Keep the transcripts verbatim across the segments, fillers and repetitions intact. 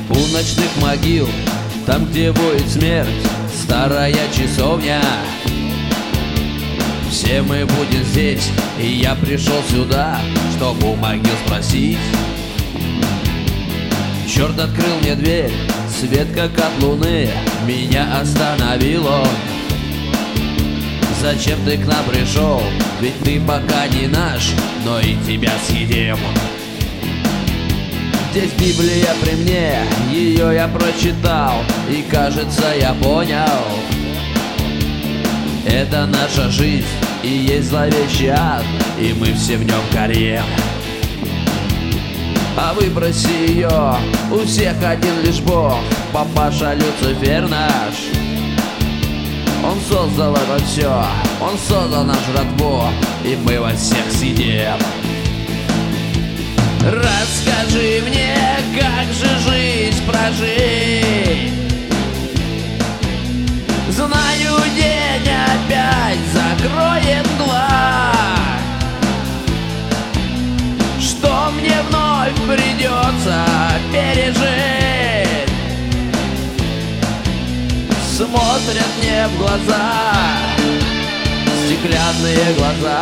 У ночных могил, там, где воет смерть, старая часовня. Все мы будем здесь, и я пришел сюда, чтобы у могил спросить. Черт открыл мне дверь, свет как от луны, меня остановил он. Зачем ты к нам пришел? Ведь ты пока не наш, но и тебя съедим. Здесь Библия при мне, ее я прочитал, и кажется я понял. Это наша жизнь, и есть зловещий ад, и мы все в нем горим. А выброси ее, у всех один лишь Бог, папаша Люцифер наш. Он создал это все, он создал наш жратву, и мы вас всех съедим. Расскажи мне, как же жизнь прожить. Знаю, день опять закроет глаз, что мне вновь придется пережить. Смотрят мне в глаза стеклянные глаза.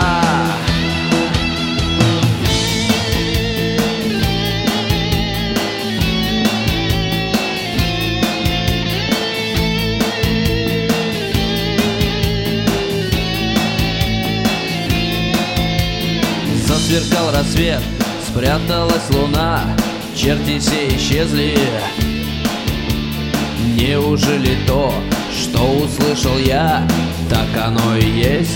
Засверкал рассвет, спряталась луна, черти все исчезли. Неужели то, что услышал я, так оно и есть?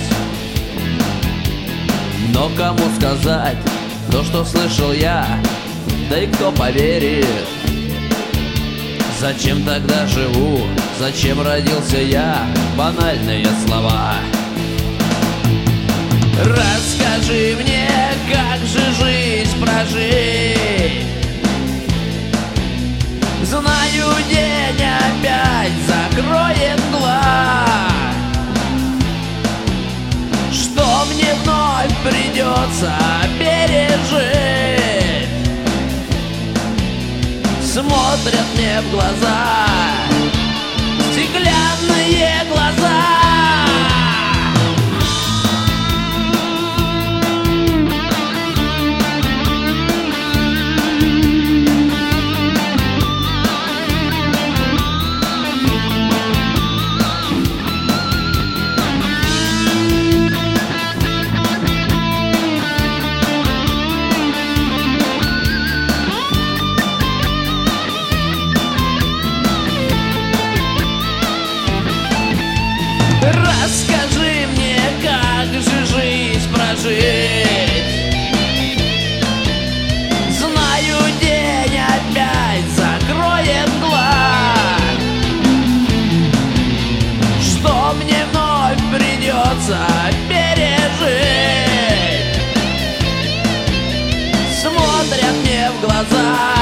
Но кому сказать то, что слышал я, да и кто поверит? Зачем тогда живу, зачем родился я? Банальные слова. Расскажи мне, как же жизнь прожить. Знаю, день опять закроет глаз, что мне вновь придется пережить. Смотрят мне в глаза стеклянные глаза. Расскажи мне, как же жизнь прожить. Знаю, день опять закроет глаз, что мне вновь придется пережить. Смотрят мне в глаза